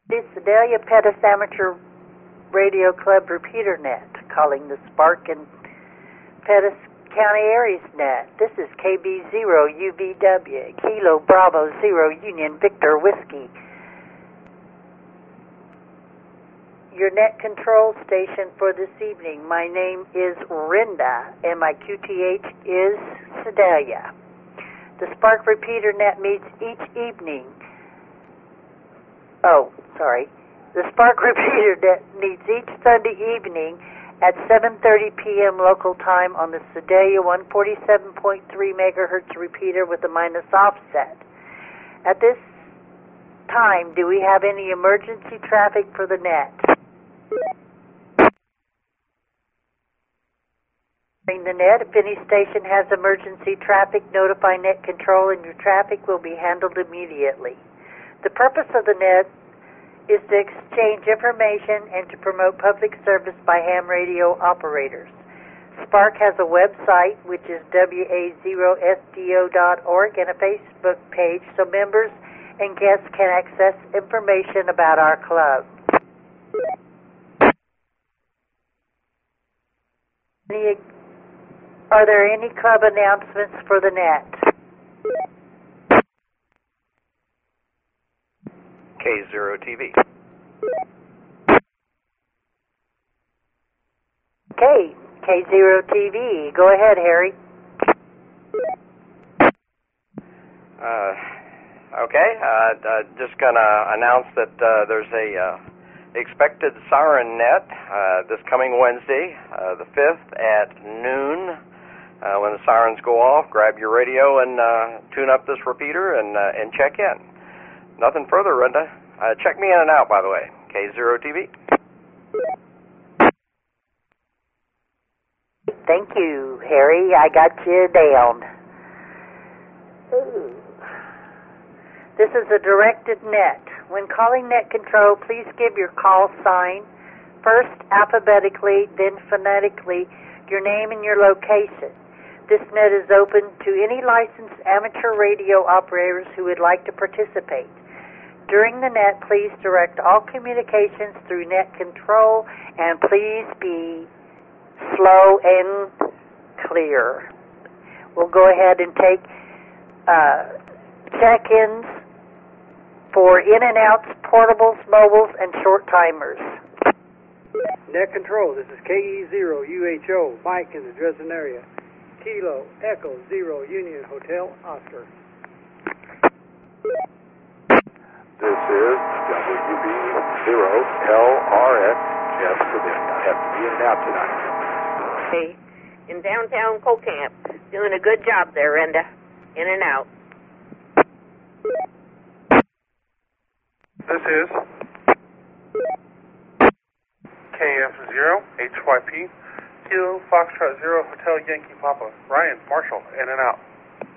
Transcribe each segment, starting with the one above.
The Sedalia Pettis Amateur Radio Club repeater net, calling the Spark and Pettis County Aries net. This is KB0UBW, Kilo Bravo 0 Union Victor Whiskey. Your net control station for this evening. My name is Rinda, and my QTH is Sedalia. The Spark repeater net meets each evening. The Spark repeater net meets each Sunday evening at 7:30 p.m. local time on the Sedalia 147.3 megahertz repeater with a minus offset. At this time, do we have any emergency traffic for the net? During the net, if any station has emergency traffic, notify net control and your traffic will be handled immediately. The purpose of the net is to exchange information and to promote public service by ham radio operators. Spark has a website, which is wa0sdo.org, and a Facebook page so members and guests can access information about our club. Are there any club announcements for the net? K0TV. Okay, K0TV. Go ahead, Harry. Just gonna announce that there's a expected siren net this coming Wednesday, the 5th at noon. When the sirens go off, grab your radio and tune up this repeater and check in. Nothing further, Renda. Check me in and out, by the way. K0TV. Thank you, Harry. I got you down. Ooh. This is a directed net. When calling net control, please give your call sign, first alphabetically, then phonetically, your name and your location. This net is open to any licensed amateur radio operators who would like to participate. During the net, please direct all communications through net control, and please be slow and clear. We'll go ahead and take check-ins for in and outs, portables, mobiles, and short timers. Net control, this is KE0UHO, Mike in the Dresden area. Kilo Echo 0 Union Hotel Oscar. This is WB0LRX Jeff Savin. I have to be in and out tonight. Hey, in downtown Colcamp, doing a good job there, Renda. In and out. This is KF0HYP Kilo Foxtrot 0 Hotel Yankee Papa. Ryan Marshall, in and out.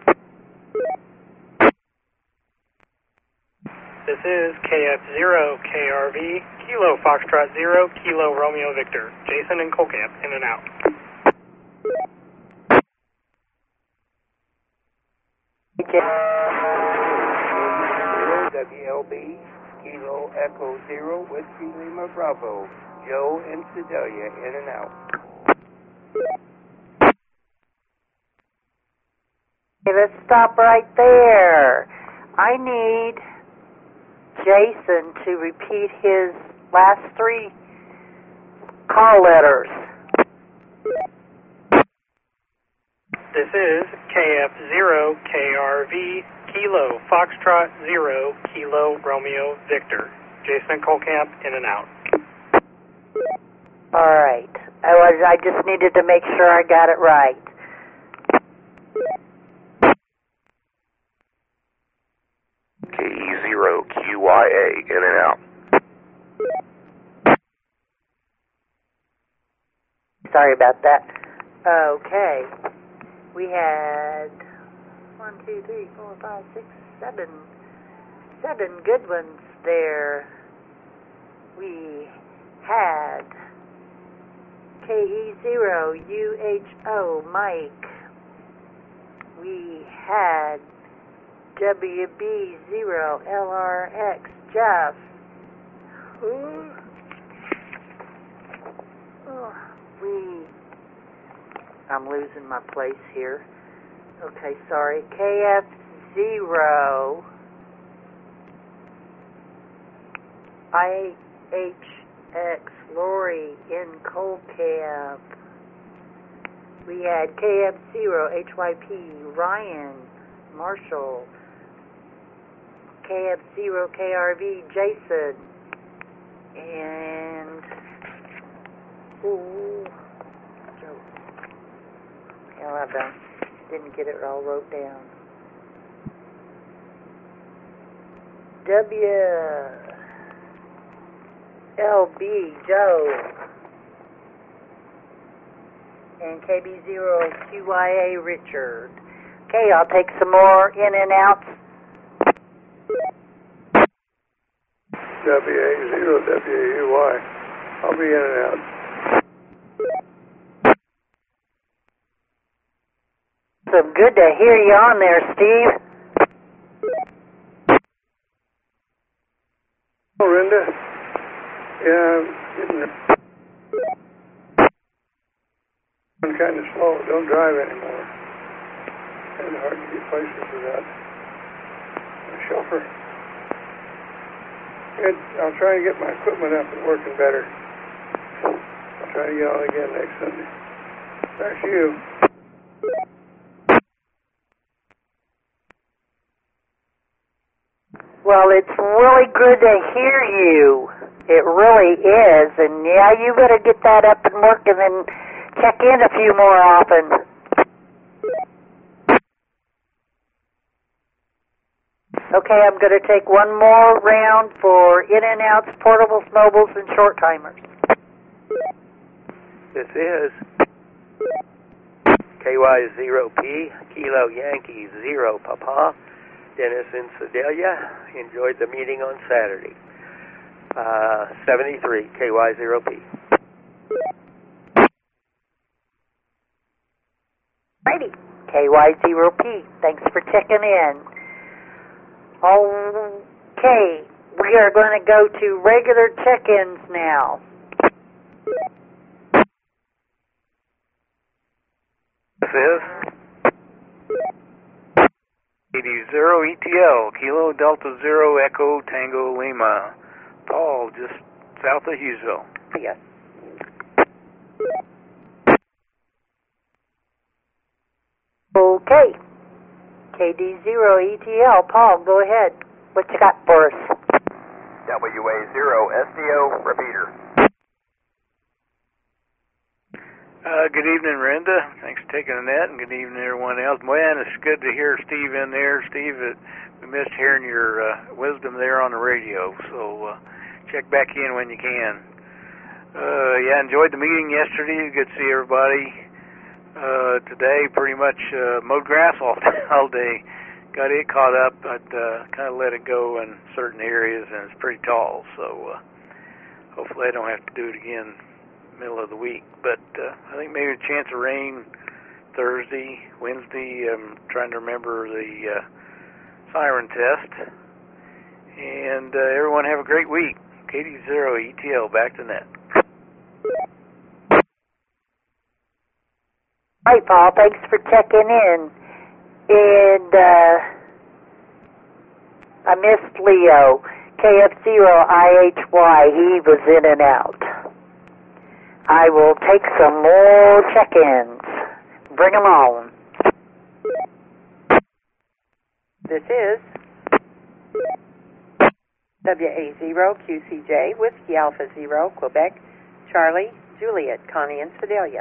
This is KF0KRV Kilo Foxtrot 0 Kilo Romeo Victor. Jason and Colcamp, in and out. WLB Kilo Echo 0 Whiskey Lima Bravo. Joe and Sedalia, in and out. Okay, let's stop right there. I need Jason to repeat his last three call letters. This is KF0KRV Kilo Foxtrot 0 Kilo Romeo Victor. Jason Colcamp, in and out. All right. I just needed to make sure I got it right. KE0QYA, in and out. Sorry about that. Okay. We had 1, 2, 3, 4, 5, 6, 7 good ones there. We had KE0UHO Mike. We had WB0LRX Jeff. I'm losing my place here. Okay, sorry. KF0 IHX Lori in Coal Camp. We had KF0 HYP Ryan Marshall. KF0 KRV Jason. And Joe. Hell, I didn't get it all wrote down. WLB Joe. And KB0QYA Richard. Okay, I'll take some more in and outs. WA0WUY. I'll be in and out. So good to hear you on there, Steve. Oh, Linda. Yeah, I'm kind of slow. Don't drive anymore. It's hard to get places without a chauffeur. I'll try and get my equipment up and working better. I'll try to get on again next Sunday. That's you. Well, it's really good to hear you. It really is. And yeah, you better get that up and working and check in a few more often. Okay, I'm going to take one more round for in and outs, portables, mobiles, and short timers. This is KY0P, Kilo Yankee 0 Papa, Dennis in Sedalia. Enjoyed the meeting on Saturday. 73, KY0P. Righty, KY0P. Thanks for checking in. Okay, we are going to go to regular check-ins now. This is 80 ETL, Kilo Delta 0 Echo Tango Lima. Paul, just south of Hughesville. Yes. Okay. KD0 ETL. Paul, go ahead. What you got for us? WA0 SDO repeater. Good evening, Renda. Thanks for taking the net, and good evening, everyone else. Man, it's good to hear Steve in there. Steve, we missed hearing your wisdom there on the radio, so check back in when you can. Yeah, enjoyed the meeting yesterday. Good to see everybody. Today, pretty much mowed grass all day. Got it caught up, but kind of let it go in certain areas, and it's pretty tall, so hopefully I don't have to do it again middle of the week. But I think maybe a chance of rain Thursday, Wednesday. I'm trying to remember the siren test. And everyone have a great week. KD0 ETL, back to net. Hi, Paul. Thanks for checking in. And I missed Leo. KF0IHY. He was in and out. I will take some more check-ins. Bring them on. This is WA0QCJ, Whiskey Alpha 0, Quebec, Charlie, Juliet, Connie, and Sedalia.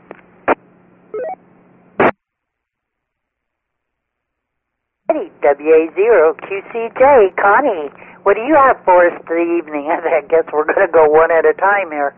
WA0QCJ, Connie, what do you have for us this evening? I guess we're going to go one at a time here.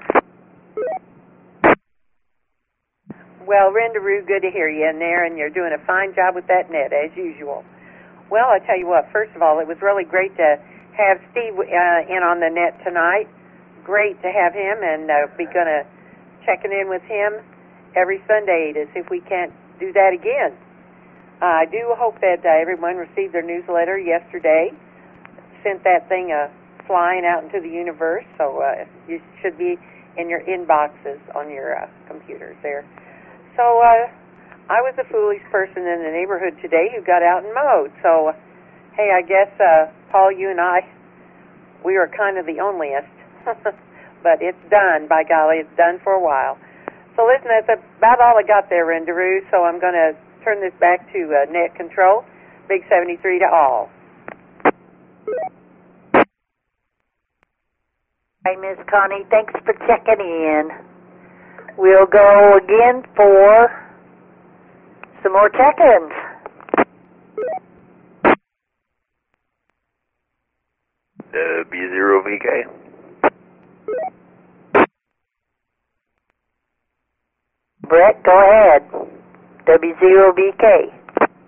Well, Rendaroo, good to hear you in there, and you're doing a fine job with that net, as usual. Well, I tell you what, first of all, it was really great to have Steve in on the net tonight. Great to have him, and be going to checking in with him every Sunday to see if we can't do that again. I do hope that everyone received their newsletter yesterday. Sent that thing a flying out into the universe, so you should be in your inboxes on your computers there. So I was the foolish person in the neighborhood today who got out and mowed. So, hey, I guess, Paul, you and I, we were kind of the onlyest. But it's done, by golly, it's done for a while. So listen, that's about all I got there, Rendaroo, so I'm going to turn this back to net control. Big 73 to all. Hi, Miss Connie. Thanks for checking in. We'll go again for some more check-ins. W0VK. Brett, go ahead. W0VK.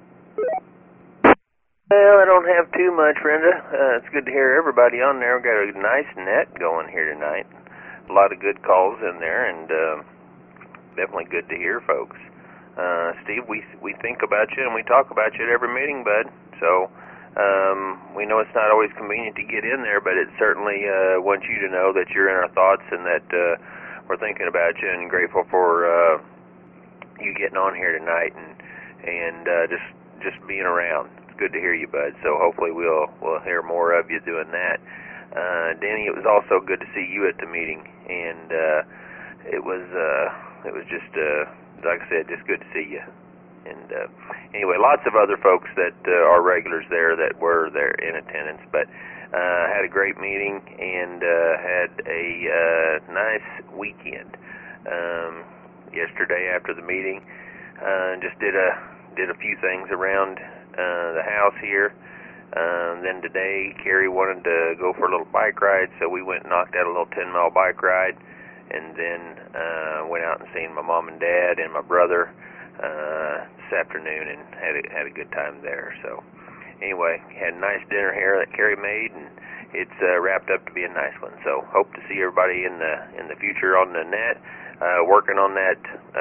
Well, I don't have too much, Brenda. It's good to hear everybody on there. We've got a nice net going here tonight. A lot of good calls in there, and definitely good to hear, folks. Steve, we think about you and we talk about you at every meeting, bud. So we know it's not always convenient to get in there, but it certainly wants you to know that you're in our thoughts and that we're thinking about you and grateful for you getting on here tonight and just being around. Good to hear you, bud. So hopefully we'll hear more of you doing that. Danny, it was also good to see you at the meeting, and it was just like I said, just good to see you. And anyway, lots of other folks that are regulars there that were there in attendance, but had a great meeting and had a nice weekend. Yesterday after the meeting, just did a few things around the house here. Then today, Carrie wanted to go for a little bike ride, so we went and knocked out a little 10-mile bike ride, and then went out and seen my mom and dad and my brother this afternoon, and had a good time there. So anyway, had a nice dinner here that Carrie made, and it's wrapped up to be a nice one. So hope to see everybody in the future on the net, working on that.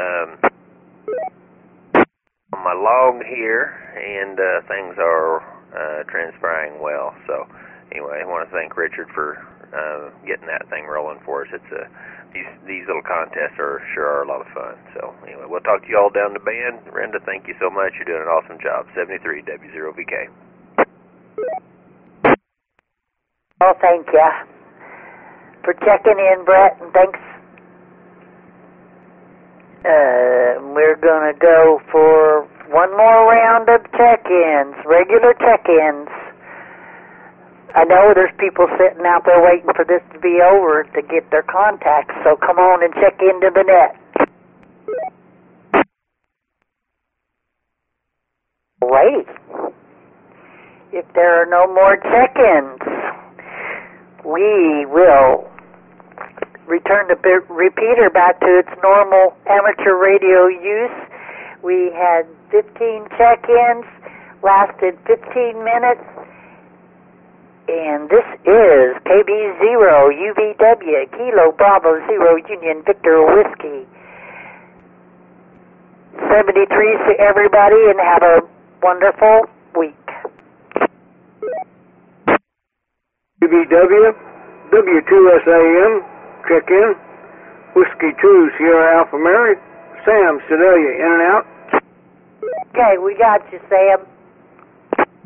On my log here, and things are transpiring well. So anyway, I want to thank Richard for getting that thing rolling for us. It's these little contests sure are a lot of fun. So anyway, we'll talk to you all down the band. Brenda, thank you so much. You're doing an awesome job. 73 W0VK. Well, thank you for checking in, Brett, and thanks. We're going to go for one more round of check-ins, regular check-ins. I know there's people sitting out there waiting for this to be over to get their contacts, so come on and check into the net. Wait. If there are no more check-ins, we will return the repeater back to its normal amateur radio use. We had 15 check-ins, lasted 15 minutes, and this is KB0 UVW Kilo Bravo 0 Union Victor Whiskey. 73 to everybody, and have a wonderful week. UVW W2SAM check-in. Whiskey 2 Sierra Alpha Mary. Sam, Sedalia, in and out. Okay, we got you, Sam.